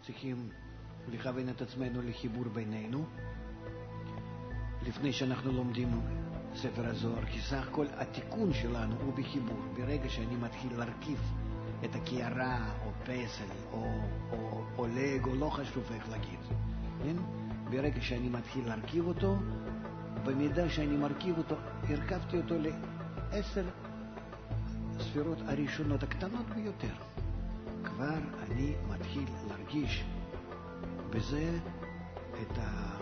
צריכים לכוון את עצמנו לחיבור בינינו, לפני שאנחנו לומדים ספר הזוהר, כי סך הכל התיקון שלנו הוא בחיבור. ברגע שאני מתחיל להרכיב את הקערה או פסל או לג או לא חשוב איך להגיד, כן? ברגע שאני מתחיל להרכיב אותו, במידה שאני מרכיב אותו, הרכבתי אותו ל10 ספירות הראשונות הקטנות ביותר. כבר אני מתחיל להרגיש בזה את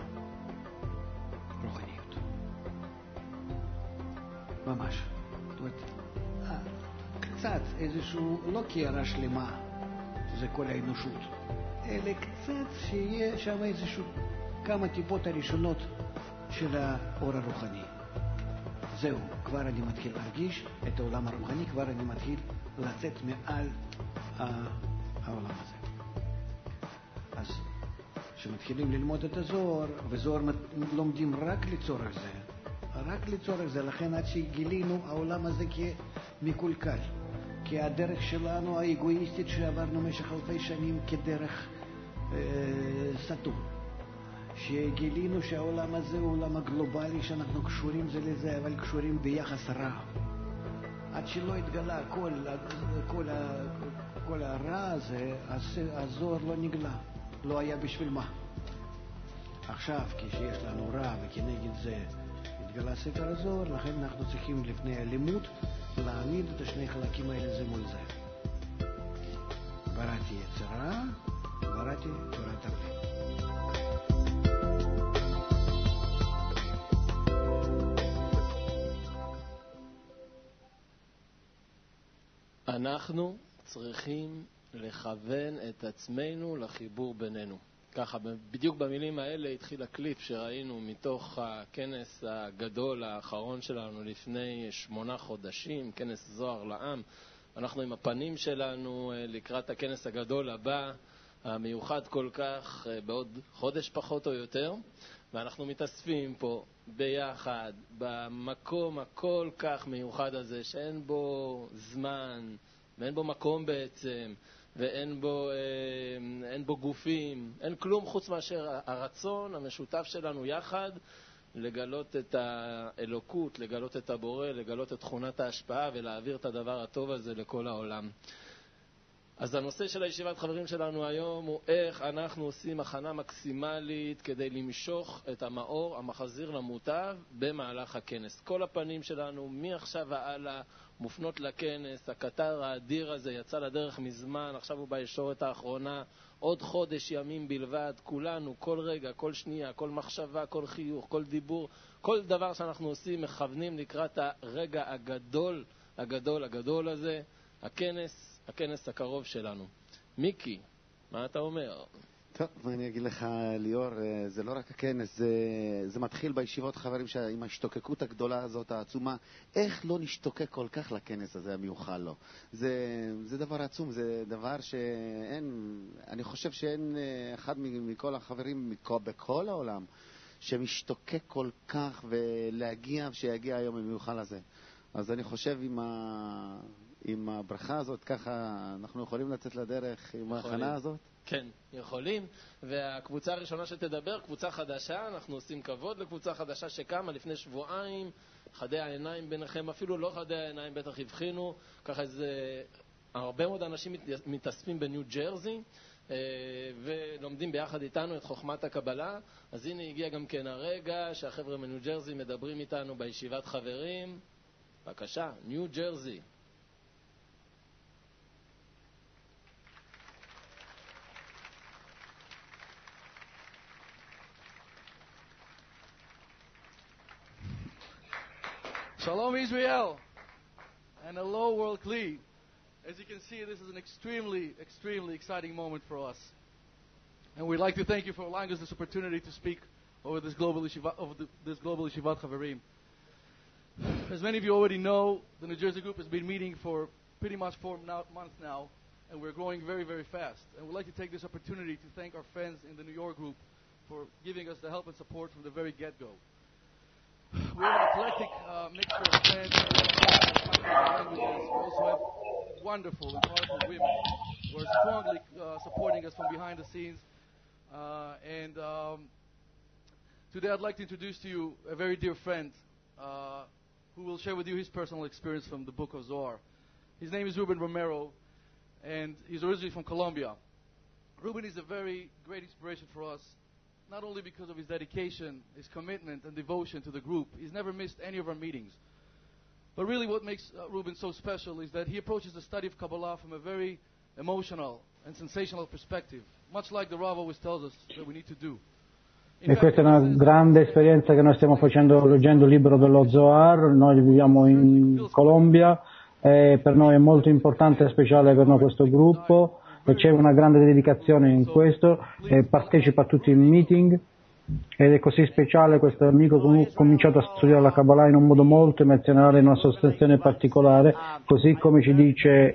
הרוחניות. ממש. זאת אומרת, קצת איזשהו, לא קערה שלמה, זה כל האנושות, אלא קצת שיהיה שם איזשהו כמה טיפות הראשונות של האור הרוחני. זהו, כבר אני מתחיל להרגיש את העולם הרוחני, כבר אני מתחיל לצאת מעל העולם הזה. אז כשמתחילים ללמוד את הזוהר, וזוהר לומדים רק לצורך זה, רק לצורך זה, לכן עד שגילינו העולם הזה כמקולקל, כי הדרך שלנו האגואיסטית שעברנו במשך אלפי שנים כדרך סתום, שגילינו שהעולם הזה הוא עולם הגלובלי, שאנחנו קשורים זה לזה, אבל קשורים ביחס רע. עד שלא התגלה כל הרע הזה, הזוהר לא נגלה, לא היה בשביל מה. עכשיו, כשיש לנו רע וכנגד זה התגלה ספר הזוהר, לכן אנחנו צריכים לפני הלימוד להעמיד את השני חלקים האלה זה מול זה. בראתי יצרה, בראתי תורת הבלי. אנחנו צריכים לכוון את עצמנו לחיבור בינינו. ככה, בדיוק במילים האלה התחיל הקליפ שראינו מתוך הכנס הגדול האחרון שלנו לפני 8 חודשים, כנס זוהר לעם. אנחנו עם הפנים שלנו לקראת הכנס הגדול הבא, המיוחד כל כך, בעוד חודש פחות או יותר, ואנחנו מתאספים פה ביחד במקום הכל כך מיוחד הזה, שאין בו זמן ואין בו מקום בעצם, ואין בו גופים, אין כלום חוץ מאשר הרצון המשותף שלנו יחד לגלות את האלוקות, לגלות את הבורא, לגלות את תכונת ההשפעה ולהעביר את הדבר הטוב הזה לכל העולם. אז הנושא של הישיבת חברים שלנו היום הוא איך אנחנו עושים הכנה מקסימלית כדי למשוך את המאור המחזיר למוטב במהלך הכנס. כל הפנים שלנו מעכשיו והלאה מופנות לכנס, הקטר האדיר הזה יצא לדרך מזמן, עכשיו הוא בישורת האחרונה, עוד חודש ימים בלבד, כולנו, כל רגע, כל שנייה, כל מחשבה, כל חיוך, כל דיבור, כל דבר שאנחנו עושים מכוונים לקראת הרגע הגדול, הגדול, הגדול הזה, הכנס הקרוב שלנו. מיקי, מה אתה אומר? טוב, מה אני אגיד לך, ליאור, זה לא רק הכנס, זה מתחיל בישיבות חברים עם ההשתוקקות הגדולה הזאת, העצומה. איך לא נשתוקק כל כך לכנס הזה המיוחל לו? זה דבר עצום, זה דבר שאין, אני חושב שאין אחד מכל החברים בכל העולם שמשתוקק כל כך ולהגיע, שיגיע היום המיוחל הזה. אז אני חושב עם הברכה הזאת, ככה אנחנו יכולים לצאת לדרך עם ההכנה הזאת? כן, יכולים. והקבוצה הראשונה שתדבר, קבוצה חדשה, אנחנו עושים כבוד לקבוצה חדשה שקמה לפני שבועיים, חדי העיניים ביניכם, אפילו לא חדי העיניים, בטח הבחינו, ככה הרבה מאוד אנשים מתאספים בניו ג'רזי, ולומדים ביחד איתנו את חוכמת הקבלה. אז הנה הגיע גם כן הרגע שהחבר'ה מניו ג'רזי מדברים איתנו בישיבת חברים. בבקשה, ניו ג'רזי. Shalom Israel and hello World Kli. As you can see, this is an extremely exciting moment for us. And we'd like to thank you for allowing us this opportunity to speak over this global Yeshivat Chaverim. As many of you already know, the New Jersey group has been meeting for pretty much 4 months now, and we're growing very, very fast. And we'd like to take this opportunity to thank our friends in the New York group for giving us the help and support from the very get-go. We have an eclectic mixture of friends from languages. We also have wonderful and powerful women. We're strongly supporting us from behind the scenes. Today I'd like to introduce to you a very dear friend who will share with you his personal experience from the book of Zohar. His name is Ruben Romero, and he's originally from Colombia. Ruben is a very great inspiration for us, not only because of his dedication, his commitment, and devotion to the group. He's never missed any of our meetings. But really what makes Ruben so special is that he approaches the study of Kabbalah from a very emotional and sensational perspective, much like the Rav always tells us that we need to do. E questa è una grande esperienza che noi stiamo facendo leggendo il libro dello Zohar. Noi viviamo in Colombia e per noi è molto importante e speciale per noi questo gruppo e c'è una grande dedicazione in questo e partecipa a tutti i meeting ed è così speciale questo amico. Ha cominciato a studiare la Kabbalah in un modo molto emozionale, in una sostanzione particolare, così come ci dice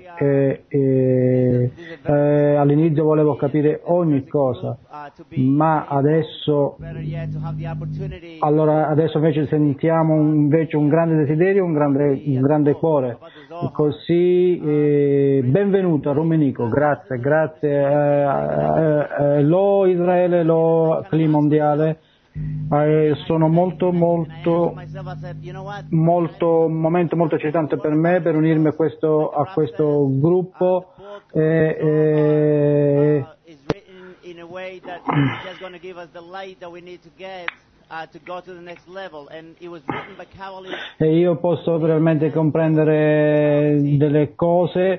all'inizio volevo capire ogni cosa, ma adesso invece sentiamo un grande desiderio, un grande cuore. Così benvenuto a Rumenico, grazie, lo Israele, lo Cli mondiale. Sono un momento molto eccitante per me per unirmi a questo gruppo e io posso realmente comprendere delle cose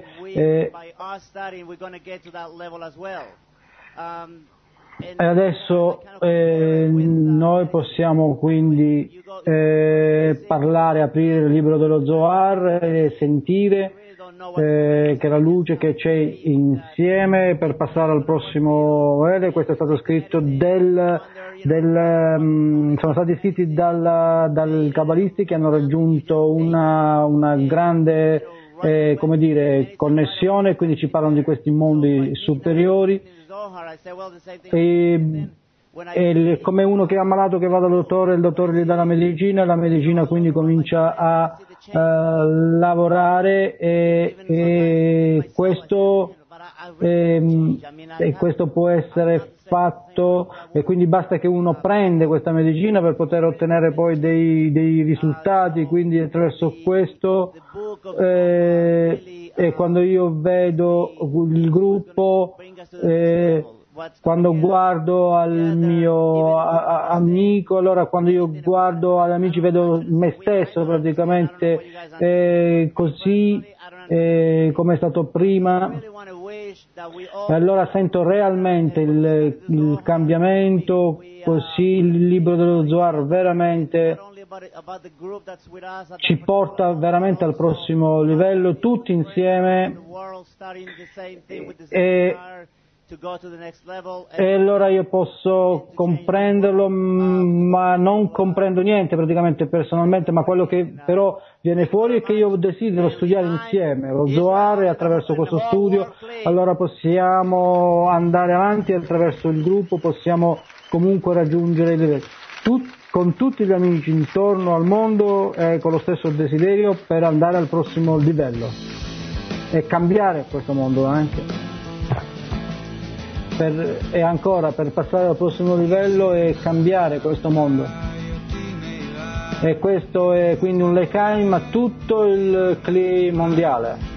e adesso noi possiamo quindi parlare, aprire il libro dello Zohar e sentire che la luce che c'è insieme per passare al prossimo livello. Questo è stato scritto sono stati scritti dal Kabbalisti che hanno raggiunto una grande connessione, quindi ci parlano di questi mondi superiori. E come uno che è ammalato che va dal dottore, il dottore gli dà la medicina quindi comincia a lavorare e questo può essere fatto e quindi basta che uno prende questa medicina per poter ottenere poi dei risultati, quindi attraverso questo e quando io vedo il gruppo quando guardo al mio amico, allora quando io guardo agli amici vedo me stesso praticamente così come è stato prima e allora sento realmente il cambiamento, così il libro dello Zohar veramente ci porta veramente al prossimo livello tutti insieme e allora io posso comprenderlo, ma non comprendo niente praticamente personalmente, ma quello che però viene fuori è che io desidero studiare insieme lo Zohar e attraverso questo studio allora possiamo andare avanti attraverso il gruppo, possiamo comunque raggiungere il livello. Con tutti gli amici intorno al mondo con lo stesso desiderio per andare al prossimo livello e cambiare questo mondo anche. E ancora per passare al prossimo livello e cambiare questo mondo. E questo è quindi un L'Chaim a tutto il Cli mondiale.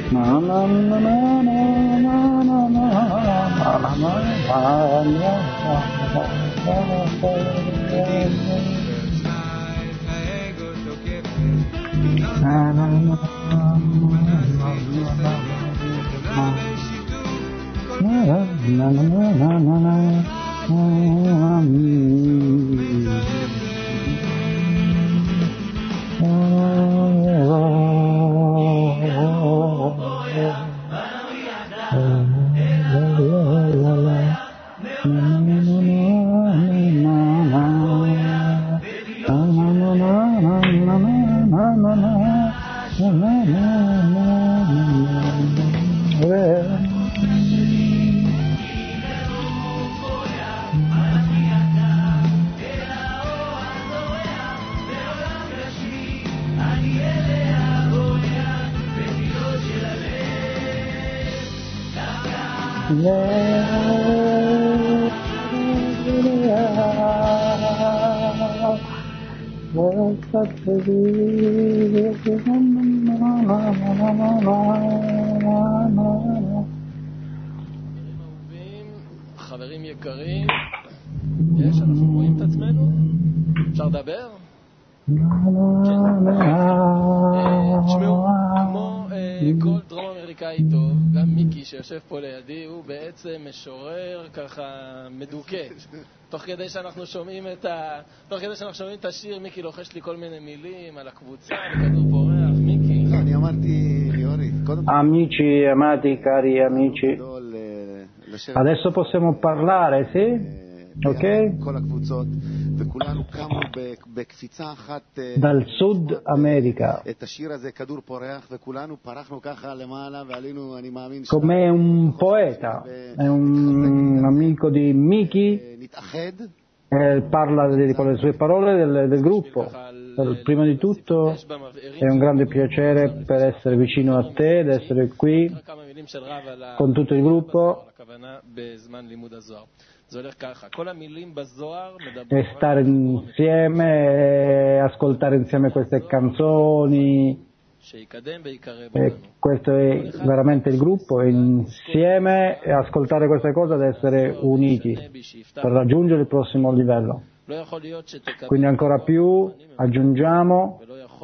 חברים יקרים, אנחנו רואים את עצמנו? אפשר לדבר? תשמעו, כמו כל דרום אמריקאי טוב, גם מיקי שיושב פה לידי הוא בעצם משורר ככה מדוכא. תוך כדי שאנחנו שומעים את השיר, מיקי לוחש לי כל מיני מילים על הקבוצה, לכדור פורח. מיקי. לא, אני אמרתי ליאורי, קודם כל... Amici, amati, cari amici, adesso possiamo parlare, sì? Ok? כל הקבוצות, וכולנו קמו בקפיצה אחת Dal Sud America, את השיר הזה, כדור פורח, וכולנו פרחנו ככה למעלה, ועלינו, אני מאמין... come un poeta, è un amico di Miki, נתאחד. parla con le sue parole del gruppo. Prima di tutto è un grande piacere per essere vicino a te, ed essere qui con tutto il gruppo e stare insieme e ascoltare insieme queste canzoni. E questo è veramente il gruppo, insieme e ascoltare queste cose ed essere uniti per raggiungere il prossimo livello. Quindi ancora più aggiungiamo,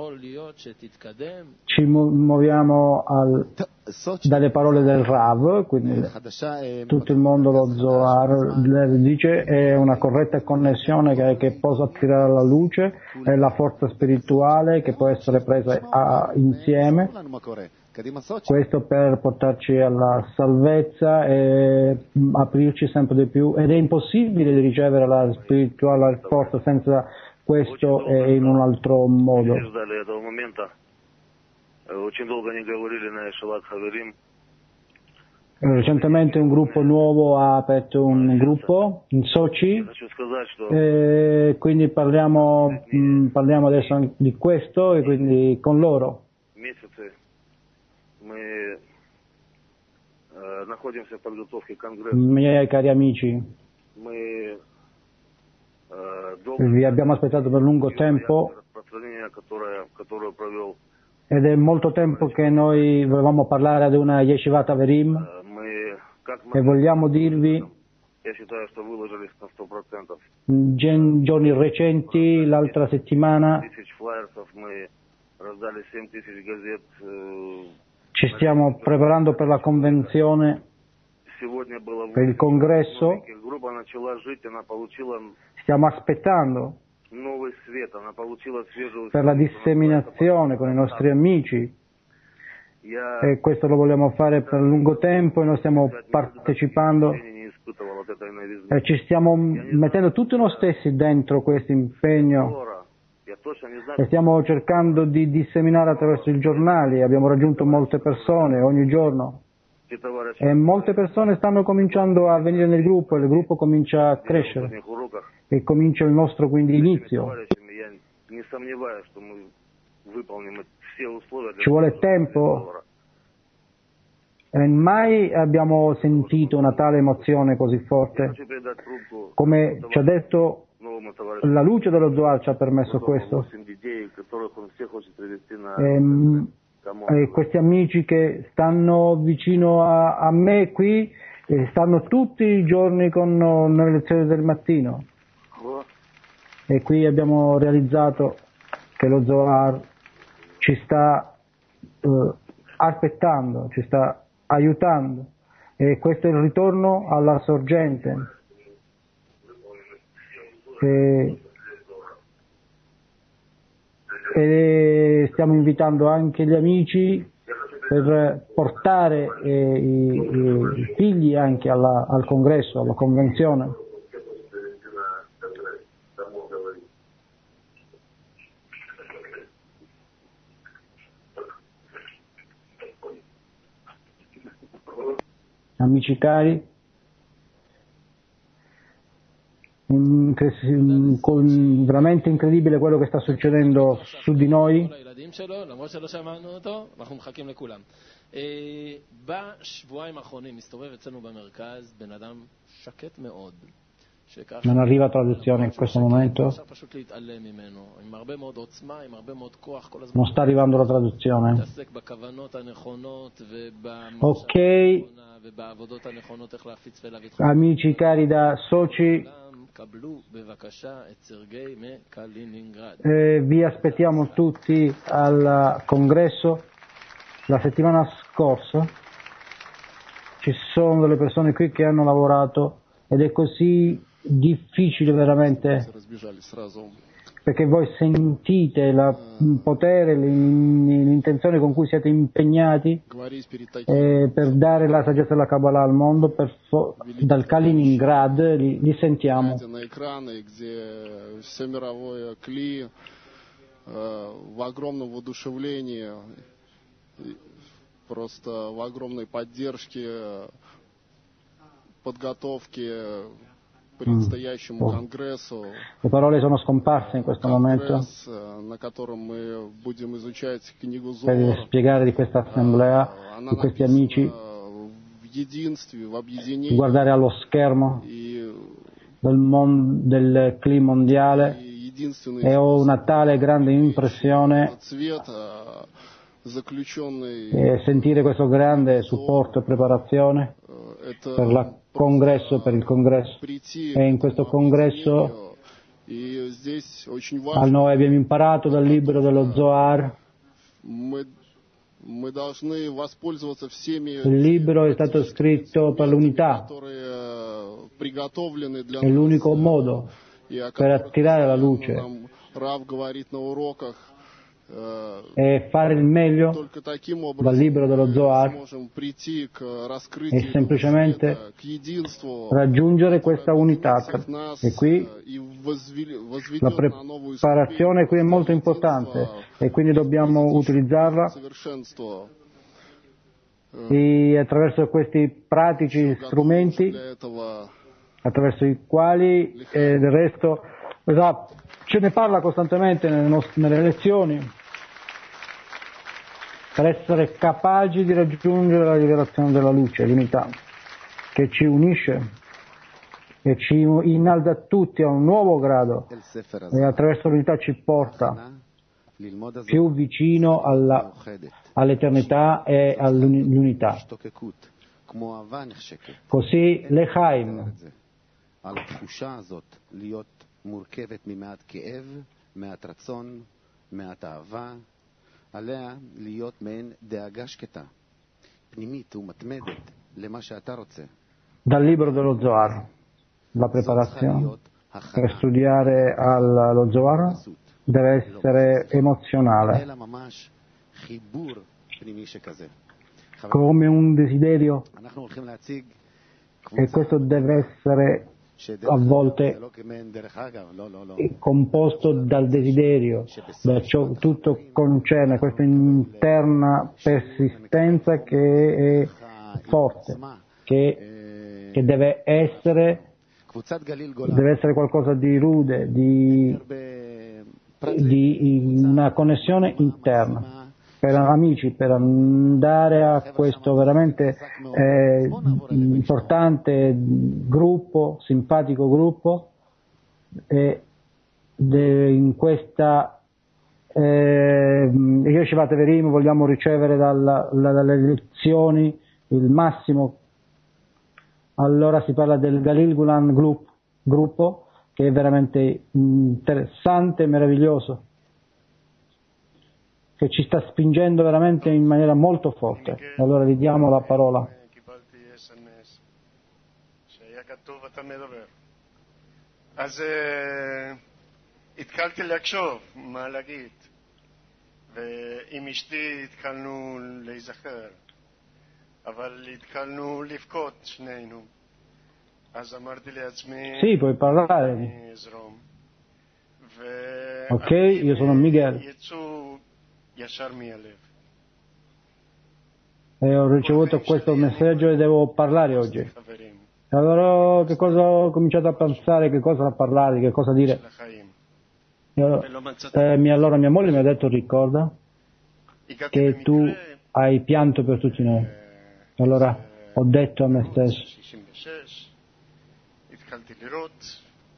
ci muoviamo dalle parole del Rav, quindi tutto il mondo lo Zohar dice è una corretta connessione che possa attirare la luce, è la forza spirituale che può essere presa insieme. Questo per portarci alla salvezza e aprirci sempre di più, ed è impossibile di ricevere la spirituale forza senza questo e in un altro modo. Recentemente un gruppo nuovo ha aperto un gruppo in Sochi, e quindi parliamo adesso di questo e quindi con loro. Miei cari amici, vi abbiamo aspettato per lungo tempo ed è molto tempo che noi volevamo parlare ad una Yeshivat Averim e vogliamo dirvi giorni recenti, l'altra settimana ci stiamo preparando per la convenzione, per il congresso, stiamo aspettando per la disseminazione con i nostri amici e questo lo vogliamo fare per lungo tempo e noi stiamo partecipando e ci stiamo mettendo tutti noi stessi dentro questo impegno e stiamo cercando di disseminare attraverso i giornali. Abbiamo raggiunto molte persone ogni giorno e molte persone stanno cominciando a venire nel gruppo e il gruppo comincia a crescere e comincia il nostro quindi inizio. Ci vuole tempo e mai abbiamo sentito una tale emozione così forte. Come ci ha detto, la luce dello Zohar ci ha permesso questo. questi amici che stanno vicino a me qui, stanno tutti i giorni nelle lezioni del mattino. E qui abbiamo realizzato che lo Zohar ci sta aspettando, ci sta aiutando, e questo è il ritorno alla sorgente. E stiamo invitando anche gli amici per portare i figli anche al congresso, alla convenzione. Amici cari, veramente incredibile quello che sta succedendo su di noi. Non arriva traduzione in questo momento, non sta arrivando la traduzione. Ok, amici cari da Sochi, vi aspettiamo tutti al congresso. La settimana scorsa ci sono delle persone qui che hanno lavorato ed è così difficile veramente, perché voi sentite il potere, l'intenzione con cui siete impegnati per dare la saggezza della Kabbalah al mondo. Dal Kaliningrad li sentiamo. Просто в огромной поддержке подготовки предстоящему конгрессу. Le parole sono scomparse in questo momento На котором мы будем изучать книгу per Зоар. spiegare di questa assemblea, di questi amici, В единстве, в объединении guardare allo schermo del clima mondiale, e ho una tale grande impressione e sentire questo grande supporto e preparazione per il congresso, e in questo congresso noi abbiamo imparato dal libro dello Zohar. Il libro è stato scritto per l'unità, è l'unico modo per attirare la luce e fare il meglio dal libro dello Zohar e semplicemente raggiungere questa unità. E qui la preparazione qui è molto importante e quindi dobbiamo utilizzarla, e attraverso questi pratici strumenti attraverso i quali del resto ce ne parla costantemente nelle lezioni, per essere capaci di raggiungere la rivelazione della luce, l'unità che ci unisce e ci innalza tutti a un nuovo grado, e attraverso l'unità ci porta più vicino all'eternità e all'unità. Così l'Echaim, מורכבת ממעט כאב, מעט רצון, מעט אהבה, עליה להיות מעין דאגה שקטה, פנימית ומתמדת למה שאתה רוצה. Dal libro dello Zohar, la preparazione per studiare lo Zohar deve essere emozionale, come un desiderio, e questo deve essere a volte composto dal desiderio, da ciò tutto concerne questa interna persistenza che è forte, che deve essere qualcosa di rude, di una connessione interna. Per amici, per andare a questo veramente importante gruppo, simpatico gruppo, in questa io Shivat Verim vogliamo ricevere dalle lezioni il massimo. Allora si parla del Galil Gulan gruppo, che è veramente interessante e meraviglioso, che ci sta spingendo veramente in maniera molto forte. Allora gli diamo la parola. אז התחלתי לחשוב מה להגיד, ועם אשתי התחלנו להיזכר, אבל התחלנו לבכות שנינו. אז אמרתי לעצמי, Sì, puoi parlare. אני אזרום. Ok, io sono Miguel יצאו ישר מהלב. E ho ricevuto questo messaggio e devo parlare oggi. חברים, Allora che cosa ho cominciato a pensare, che cosa parlare, che cosa dire. של החיים. Allora mia moglie mi ha detto ricorda הגעתי che tu במקרה, hai pianto per tutti noi. Allora ho detto a me stesso, 66, התחלתי לראות,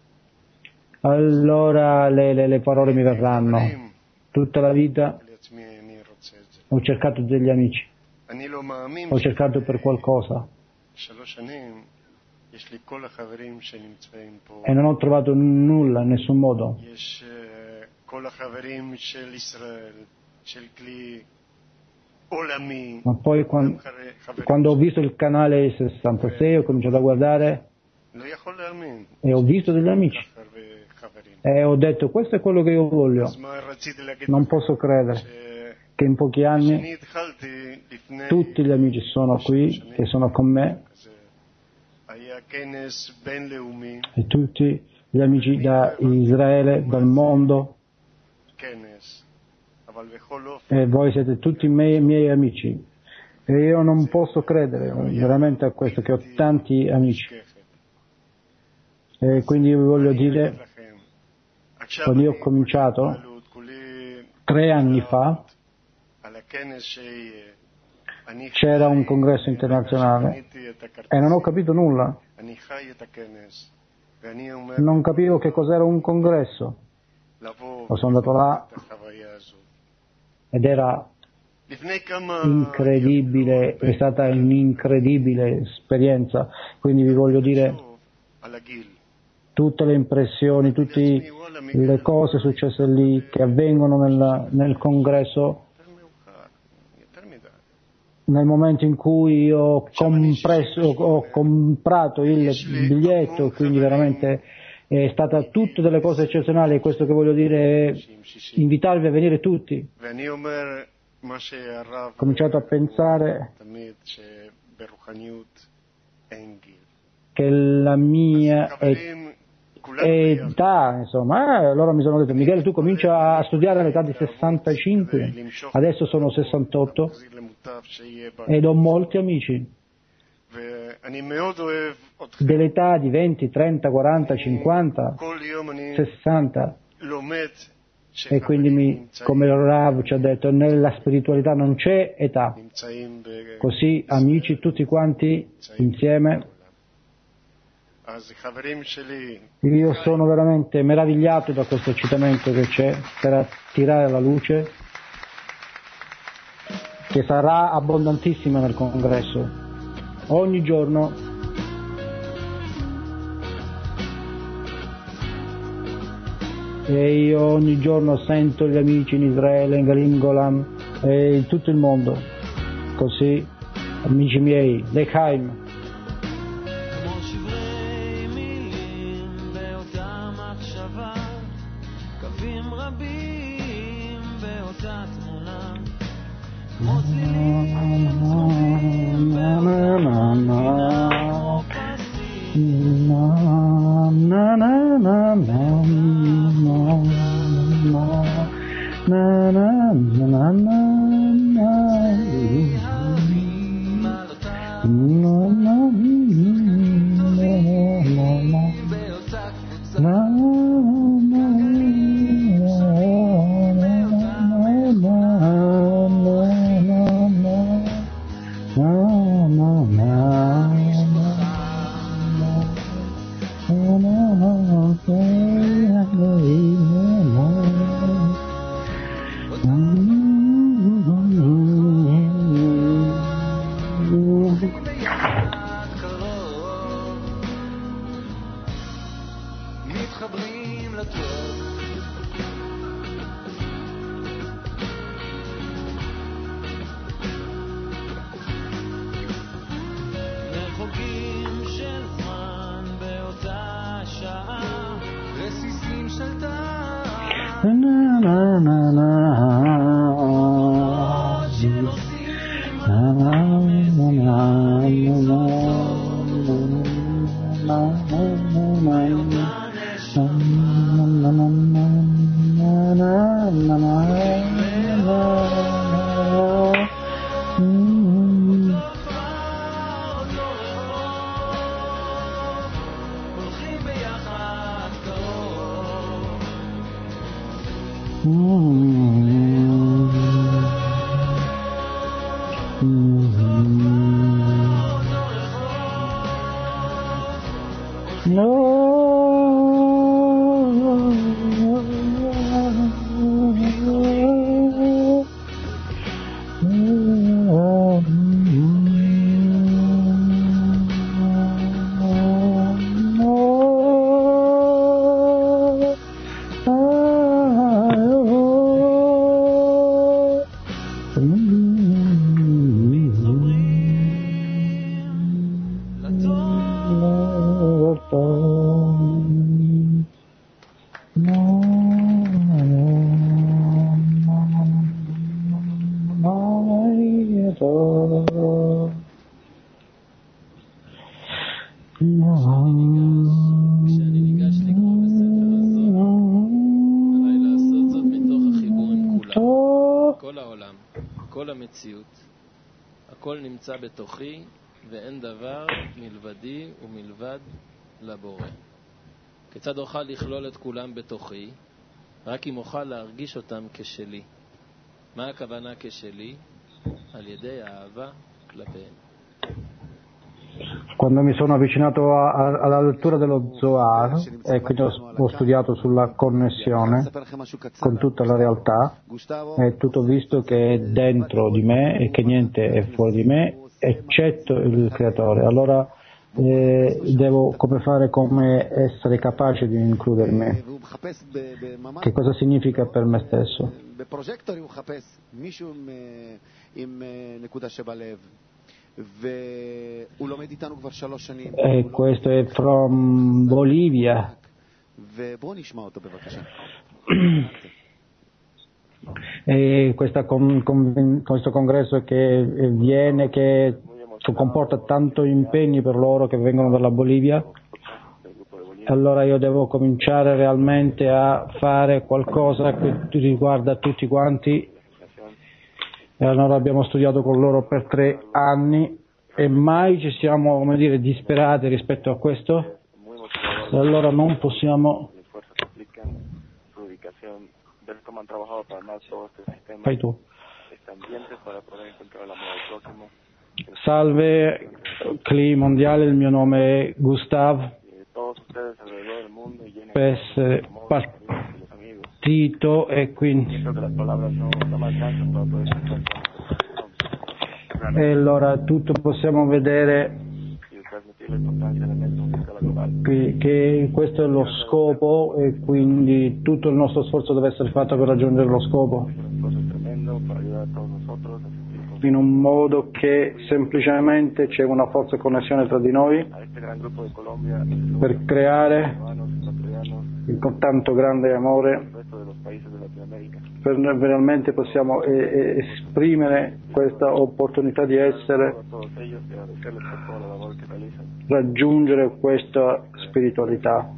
allora le parole mi verranno. Tutta la vita לעצמי אני רוצה את זה. ho cercato degli amici, אני לא מאמין ho cercato per qualcosa 3 שנים יש לי כל החברים שנמצאים פה, e non ho trovato nulla in nessun modo. יש כל החברים של ישראל, של כלי עולמי, Ma poi quando ho visto il canale 66 ho cominciato a guardare לא יכול להאמין, e ho visto degli amici כך הרבה חברים. e ho detto questo è quello che io voglio. אז מה רציתי להגיד? Non posso credere che in pochi anni כשאני התחלתי לפני, tutti gli amici sono qui, che sono con me, אז היה כנס בינלאומי, e tutti gli amici da Israele, dal mondo, כנס, אבל בכל אופן, e voi siete tutti miei amici. E io non posso credere veramente a questo, che ho tanti amici. נשכחת. E quindi io vi voglio dire, לכם, עכשיו quando io ho אני cominciato, בעלות, כולי 3 anni fa, על הכנס שיהיה. אני c'era un חי, congresso internazionale קניתי את הכרטיס, e non ho capito nulla. אני חי את הכנס, ואני אומר, Non capivo che cos'era un congresso. לבוא Sono andato là את החוויה הזו. ed era לפני כמה incredibile, è stata un'incredibile esperienza. Quindi vi voglio dire לחשוב על הגיל. tutte le impressioni, tutte le cose successe lì che avvengono nel congresso, יותר מאוחר, יותר מדי. nel momento in cui io ho comprato il biglietto, quindi veramente è stata tutte delle cose eccezionali, e questo che voglio dire è invitarvi a venire tutti. ואני אומר, מה שהרב Ho cominciato a pensare תמיד שברוחניות אין גיל. che la mia חברים, כולנו ביחד. età, insomma, allora mi sono detto, Michele, tu comincia a studiare all'età di 65, adesso sono 68 להחזיר למוטב שיהיה בה. ed ho molti amici ואני מאוד אוהב אותך. dell'età di 20, 30, 40, 50, כל יום אני 60, לומד e quindi, come Rav ci ha detto, nella spiritualità non c'è età, נמצאים così amici tutti quanti insieme. אז חברים שלי, Io sono veramente meravigliato da questo eccitamento che c'è per attirare la luce, che sarà abbondantissima nel congresso. Ogni giorno e io ogni giorno sento gli amici in Israele, in Galim Golan e in tutto il mondo. Così, amici miei, L'Chaim. כמו שברי מילים באותה מחשבה, קווים רבים באותה תמונה, כמו צלילים צרובים באותה קבוצה. הולכים ביחד קרוב, מתחברים לטוב. רחוקים של זמן באותה שעה, רסיסים של טעם, עוד שנוסעים הולכים ביחד קרוב, כשאני ניגש לקרוא בספר הזאת, עליי לעשות זאת מתוך החיבור עם כולם, כל העולם, כל המציאות, הכל נמצא בתוכי ואין דבר מלבדי ומלבד לבורא. כיצד אוכל לכלול את כולם בתוכי? רק אם אוכל להרגיש אותם כשלי. מה הכוונה כשלי? על ידי האהבה כלפיהם. Quando mi sono avvicinato alla lettura dello Zohar e quindi ho studiato sulla connessione con tutta la realtà e tutto visto che è dentro di me e che niente è fuori di me eccetto il creatore, allora devo come essere capace di includere me. Che cosa significa per me stesso? E questo è from Bolivia. E questo congresso che viene, che comporta tanto impegni per loro che vengono dalla Bolivia, allora io devo cominciare realmente a fare qualcosa che riguarda tutti quanti. E allora abbiamo studiato con loro per 3 anni e mai ci siamo, disperati rispetto a questo. E allora non possiamo. Fai tu. Salve, CLI mondiale, il mio nome è Gustav. Per essere partito e quindi. E allora tutto possiamo vedere che questo è lo scopo e quindi tutto il nostro sforzo deve essere fatto per raggiungere lo scopo in un modo che semplicemente c'è una forza connessione tra di noi per creare con tanto grande amore per noi veramente possiamo esprimere questa opportunità di essere, raggiungere questa spiritualità.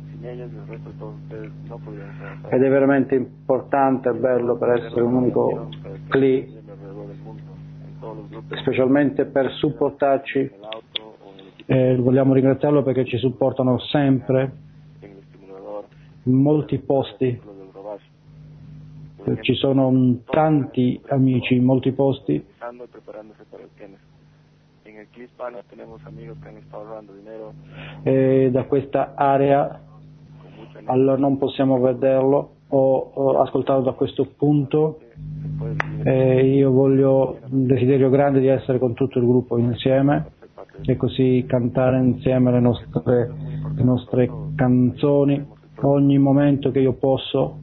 Ed è veramente importante e bello per essere un unico CLI, specialmente per supportarci. Vogliamo ringraziarlo perché ci supportano sempre in molti posti. Ci sono tanti amici in molti posti. E da questa area allora non possiamo vederlo o ascoltarlo da questo punto Io voglio un desiderio grande di essere con tutto il gruppo insieme e così cantare insieme le nostre canzoni ogni momento che io posso,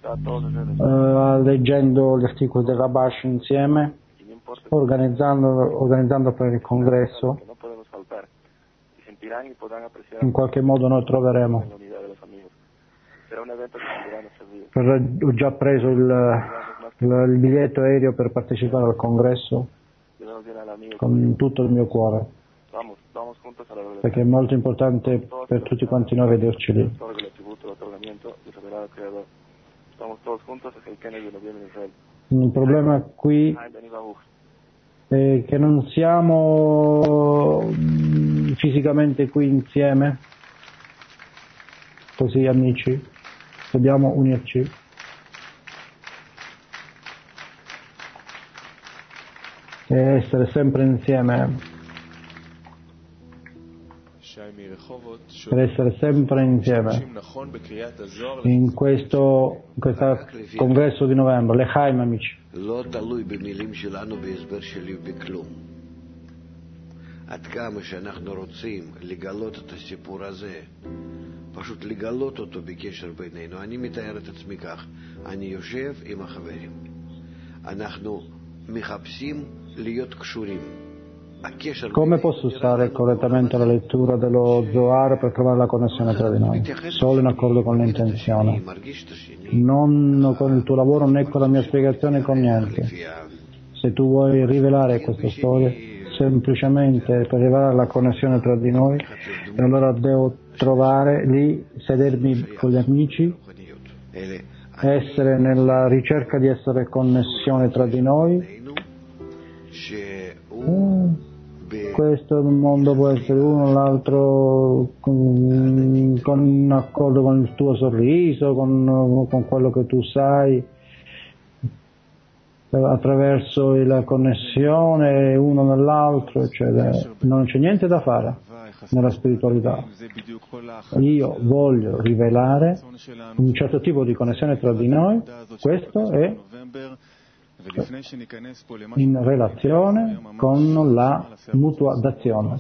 leggendo gli articoli del Rabash insieme, organizzando per il congresso. In qualche modo noi troveremo. Ho già preso il biglietto aereo per partecipare al congresso con tutto il mio cuore, perché è molto importante per tutti quanti noi vederci lì. Il problema qui è che non siamo fisicamente qui insieme, così amici, dobbiamo unirci. E essere sempre insieme. Per essere sempre insieme in questo congresso di novembre. L'Echaim, amici. עד כמה שאנחנו רוצים לגלות את הסיפור הזה, פשוט לגלות אותו בקשר בינינו. אני מתאר את עצמי כך, אני יושב עם החברים, אנחנו מחפשים להיות קשורים. Come posso usare correttamente la lettura dello Zohar per trovare la connessione tra di noi? Solo in accordo con l'intenzione, non con il tuo lavoro né con la mia spiegazione, con niente. Se tu vuoi rivelare questa storia, semplicemente per arrivare alla connessione tra di noi, e allora devo trovare lì, sedermi con gli amici, essere nella ricerca di essere connessione tra di noi. Questo mondo può essere uno o l'altro con accordo con il tuo sorriso, con quello che tu sai, attraverso la connessione uno nell'altro, eccetera. Non c'è niente da fare nella spiritualità. Io voglio rivelare un certo tipo di connessione tra di noi, questo è in relazione con la mutua d'azione.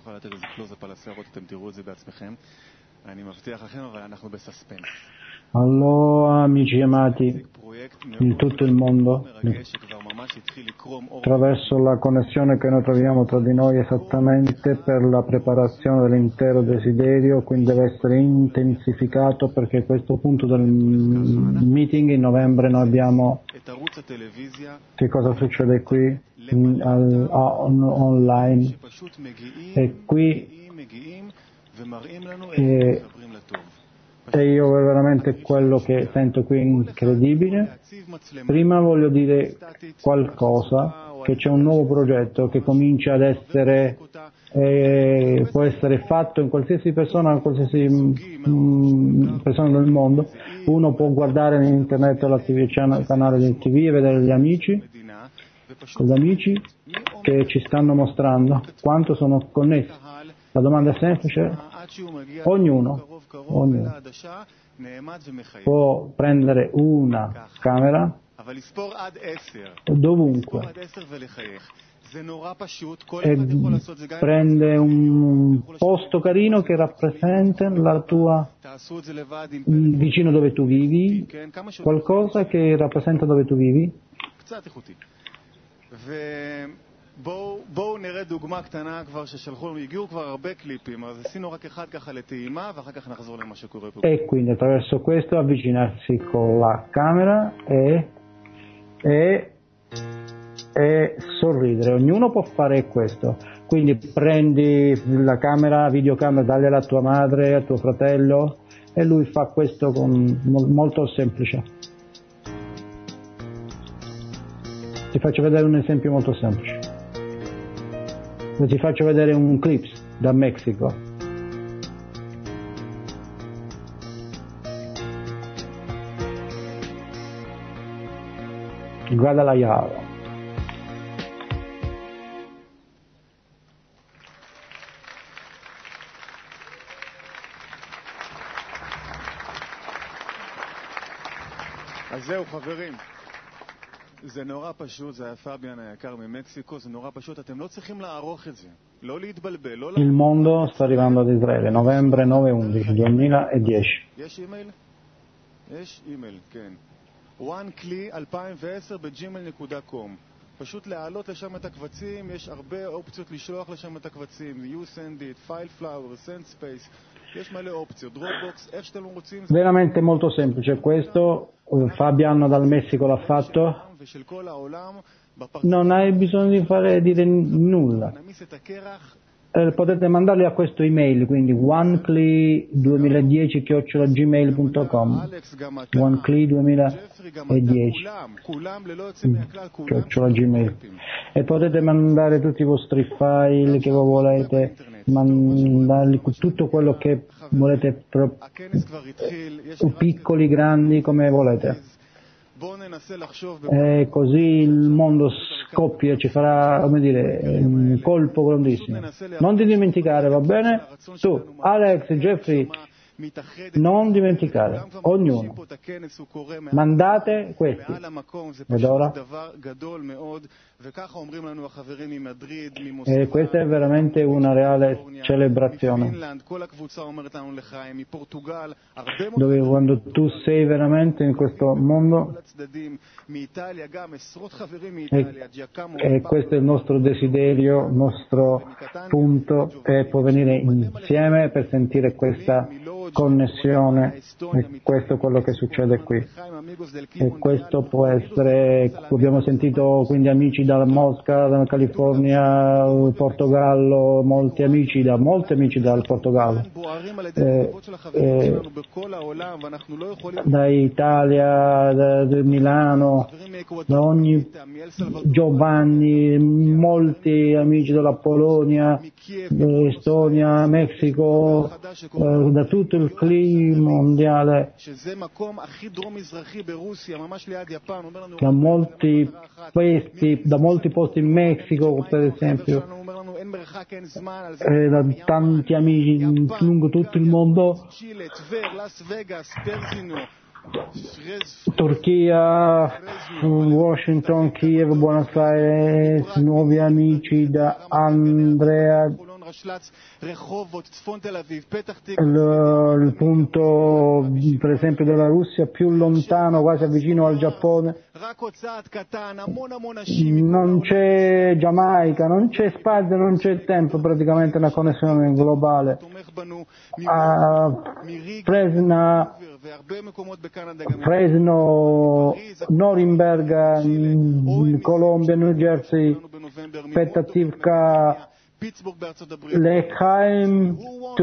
Allora, amici amati, in tutto il mondo, attraverso la connessione che noi troviamo tra di noi esattamente per la preparazione dell'intero desiderio, quindi deve essere intensificato, perché questo punto del meeting in novembre noi abbiamo, che cosa succede qui online, e qui e io veramente quello che sento qui è incredibile. Prima voglio dire qualcosa, che c'è un nuovo progetto che comincia ad essere, può essere fatto in qualsiasi persona del mondo. Uno può guardare in internet il canale di TV e vedere gli amici che ci stanno mostrando quanto sono connessi. La domanda è semplice: ognuno può prendere una camera dovunque e prende un posto carino che rappresenta la tua vicino dove tu vivi, qualcosa che rappresenta dove tu vivi. בואו נראה דוגמה קטנה כבר ששלחו לנו, הגיעו כבר הרבה קליפים, אז עשינו רק אחד ככה לטעימה ואחר כך נחזור למה שקורה פה. E quindi attraverso questo avvicinarsi con la camera e sorridere. Ognuno può fare questo. Quindi prendi la camera, videocamera, dagli alla tua madre, a tuo fratello, e lui fa questo molto semplice. Ti faccio vedere un esempio molto semplice. Ti faccio vedere un clip da Messico. Guadalajara. אז זהו חברים, זה נורא פשוט, זה היה פביאן היקר ממקסיקו, זה נורא פשוט, אתם לא צריכים לערוך את זה, לא להתבלבל, לא... Il mondo sta arrivando ad Israele, novembre 9-11, 2010. יש אימייל? יש אימייל, כן. onekli 2010 ב-gmail.com. פשוט להעלות לשם את הקבצים, יש הרבה אופציות לשלוח לשם את הקבצים, you send it, FileFlower, SendSpace, יש מלא אופציות, Dropbox, איך שאתם רוצים. Veramente molto semplice, questo Fabiano dal Messico l'ha fatto, non hai bisogno di dire nulla. Potete mandarli a questo email, quindi onekli2010@gmail.com, onekli2010@gmail, e potete mandare tutti i vostri file che voi volete, mandarli tutto quello che volete, piccoli, grandi, come volete. E così il mondo scoppia, ci farà, come dire, un colpo grandissimo. Non ti dimenticare, va bene? Tu, Alex, Jeffrey, non dimenticare, ognuno. Mandate questi. Ed ora? E questa è veramente una reale celebrazione. Dove quando tu sei veramente in questo mondo, e questo è il nostro desiderio, il nostro punto, è può venire insieme per sentire questa connessione, e questo è quello che succede qui. E questo può essere, abbiamo sentito quindi amici dalla Mosca, dalla California, Portogallo, molti amici dal Portogallo, da Italia, da Milano, da ogni Giovanni, molti amici dalla Polonia, Estonia, Messico, da tutto il CLI mondiale, da molti posti in Messico, per esempio, da tanti amici lungo tutto il mondo, Turchia, Washington, Kiev, Buenos Aires, nuovi amici da Andrea, il punto per esempio della Russia più lontano, quasi vicino al Giappone, non c'è Giamaica, non c'è spazio, non c'è tempo, praticamente una connessione globale. Fresno, Norimberga, Colombia, New Jersey, Petativka, L'Chaim,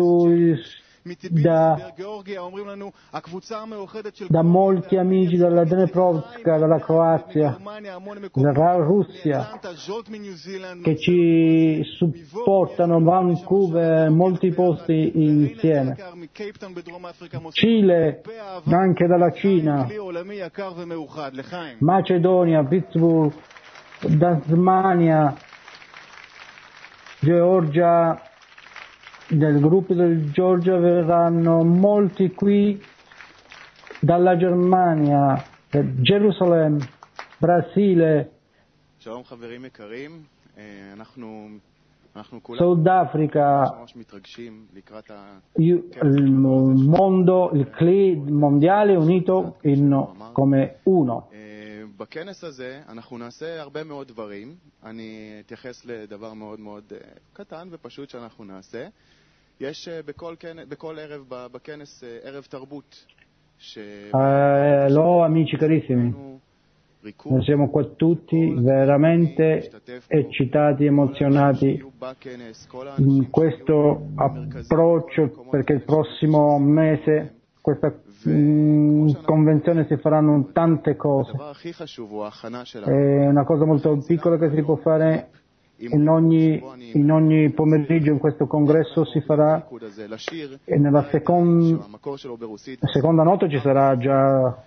da molti amici dalla Dneprovska, dalla Croazia, dalla Russia, che ci supportano, Vancouver, molti posti insieme, Cile, anche dalla Cina, Macedonia, Pittsburgh, Tasmania, Georgia. Del gruppo del Georgia verranno molti qui, dalla Germania, Gerusalemme, Brasile, Sudafrica, il mondo, il CLI mondiale unito come uno. בכנס הזה אנחנו נעשה הרבה מאוד דברים. אני אתייחס לדבר מאוד מאוד קטן ופשוט שאנחנו נעשה. יש בכל ערב בכנס ערב תרבות. Hello amici carissimi, noi siamo qua tutti veramente eccitati, emozionati in questo approccio, perché il prossimo mese questa convenzione si faranno tante cose. È una cosa molto piccola che si può fare in ogni pomeriggio. In questo congresso si farà, e nella seconda notte ci sarà già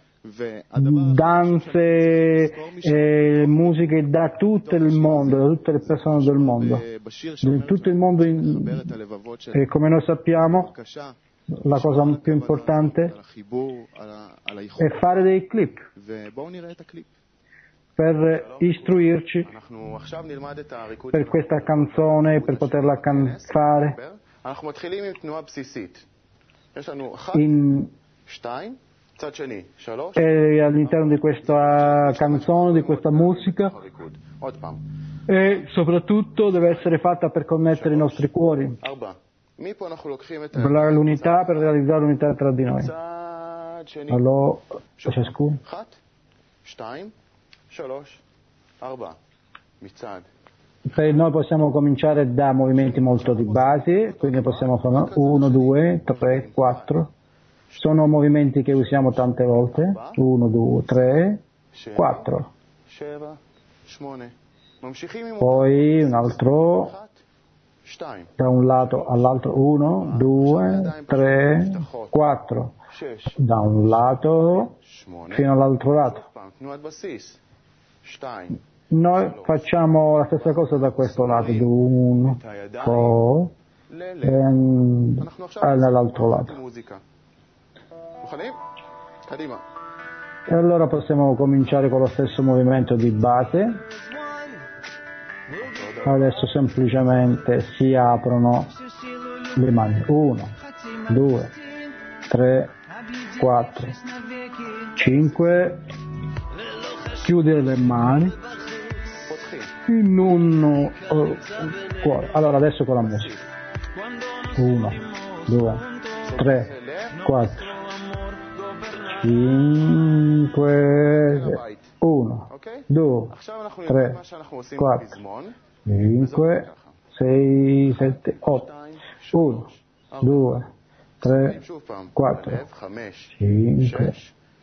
danze e musiche da tutto il mondo, da tutte le persone del mondo, di tutto il mondo, e come noi sappiamo la cosa più importante è fare dei clip per istruirci אנחנו עכשיו נלמד את הריקוד per questa canzone, per poterla cantare אנחנו מתחילים עם תנועה בסיסית. יש לנו 1, 2, צד שני, 3. all'interno di questa canzone, di questa musica, עוד פעם. e soprattutto deve essere fatta per connettere i nostri cuori, 4. מפה אנחנו לוקחים את per l'unità, per realizzare l'unità tra di noi. צד שני. Allora, ciascuno. 1, 2, 3, 4. מצד. Noi possiamo cominciare da movimenti molto di base, quindi possiamo fare 1, 2, 3, 4. Sono movimenti che usiamo tante volte. 1, 2, 3, 4. 7, 8. Poi un altro da un lato all'altro. 1, 2, 3, 4. Da un lato fino all'altro lato. Noi facciamo la stessa cosa da questo lato, 1, poi dall'altro lato. E allora possiamo cominciare con lo stesso movimento di base. Adesso semplicemente si aprono le mani. 1, 2, 3, 4, 5. Chiudere le mani in un cuore. Allora adesso con la musica. 1, 2, 3, 4, 5, 1, 2, 3, 4, 5, 6, 7, 8. 1, 2, 3, 4, 5,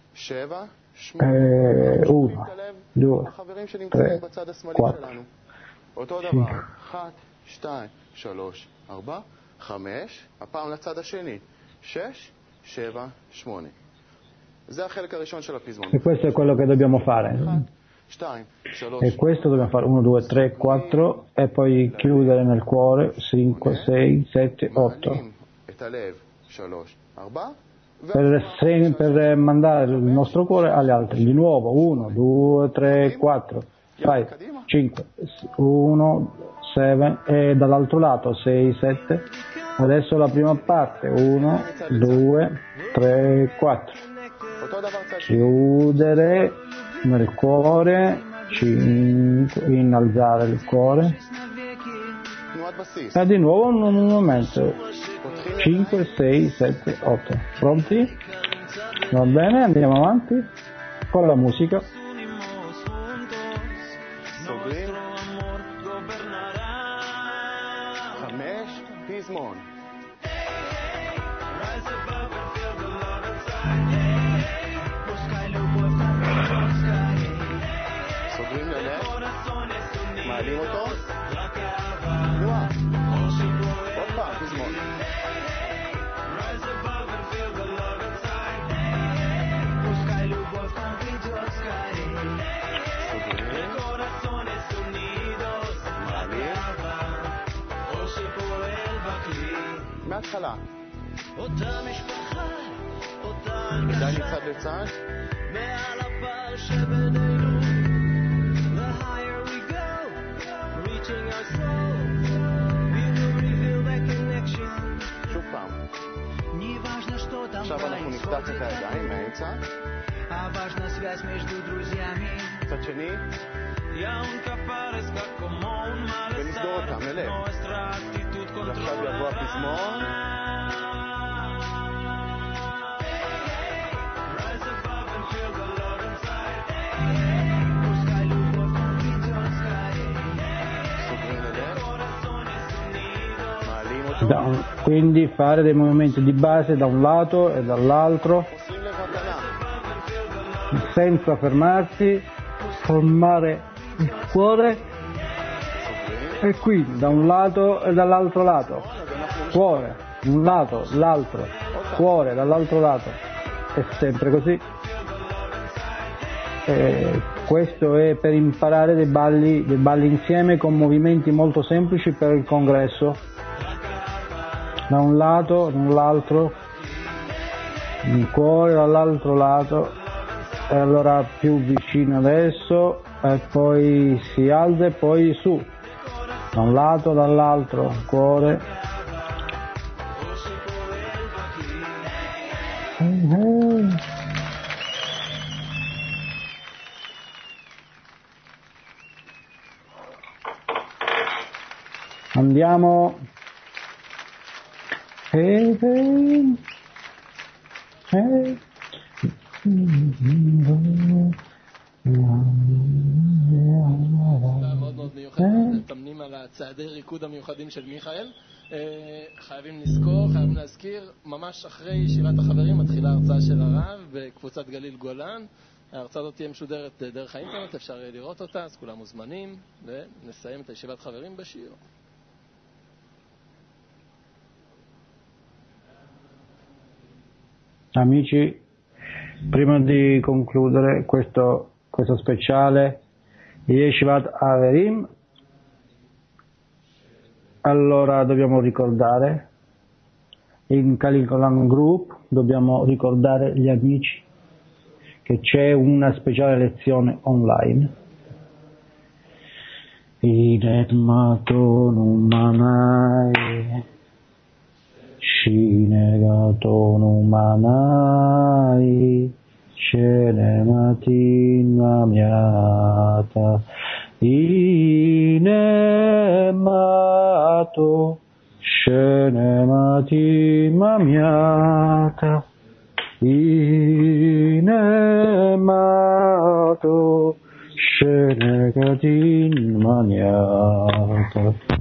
1, 2, 3, 4, אותו דבר, 1, 2, 3, 4, 5, הפעם לצד השני, 6, 7, 8. זה החלק הראשון של הפזמון. E questo è quello che dobbiamo fare. 2, 3, E questo dobbiamo fare 1, 2, 3, 4 e poi chiudere nel cuore 5, 6, 7, 8. את הלב, 3, 4. Per mandare il nostro cuore agli altri. Di nuovo 1, 2, 3, 4, 5, 1, 7 e dall'altro lato 6, 7. Adesso la prima parte 1, 2, 3, 4. Chiudere nel cuore 5, innalzare il cuore e di nuovo un momento 5, 6, 7, 8. Pronti? Va bene, andiamo avanti con la musica. סוגרים 5 פזמון. סוגרים ללב, מעלים אותו, תנועה, עוד פעם פזמון. מההתחלה. כדאי מצד לצד. מעל הפער שבינינו. The higher we go, reaching our soul, we will reveal that connection. שוב פעם. עכשיו אנחנו נפתח את הידיים מהאמצע. צד שני. ונסגור אותם ללב. ועכשיו יבוא הפזמון. סוגרים ללב. מעלים אותו. Quindi fare dei movimenti di base da un lato e dall'altro senza fermarsi, formare il cuore e qui da un lato e dall'altro lato, cuore, un lato, l'altro, cuore dall'altro lato, è sempre così. E questo è per imparare dei balli insieme con movimenti molto semplici per il congresso, da un lato, dall'altro, il cuore dall'altro lato. E allora più vicino adesso e poi si alza e poi su, da un lato, dall'altro, cuore. Andiamo. מאוד מאוד מיוחדת, מתאמנים על הצעדי ריקוד המיוחדים של מיכאל. חייבים לזכור, חייבים להזכיר, ממש אחרי ישיבת החברים מתחילה הרצאה של הרב בקבוצת גליל גולן. ההרצאה הזאת תהיה משודרת דרך האינטרנט, אפשר לראות אותה, אז כולם מוזמנים, ונסיים את ישיבת חברים בשיר. Amici, prima di concludere questo speciale Yeshivat Haverim, allora dobbiamo ricordare, in Kaligolan Group dobbiamo ricordare gli amici che c'è una speciale lezione online. Inet Maton Manai Shinegaton Manai Shenematin Mamiata Inemato Shenematin Mamiata Inemato Shenematin Mamiata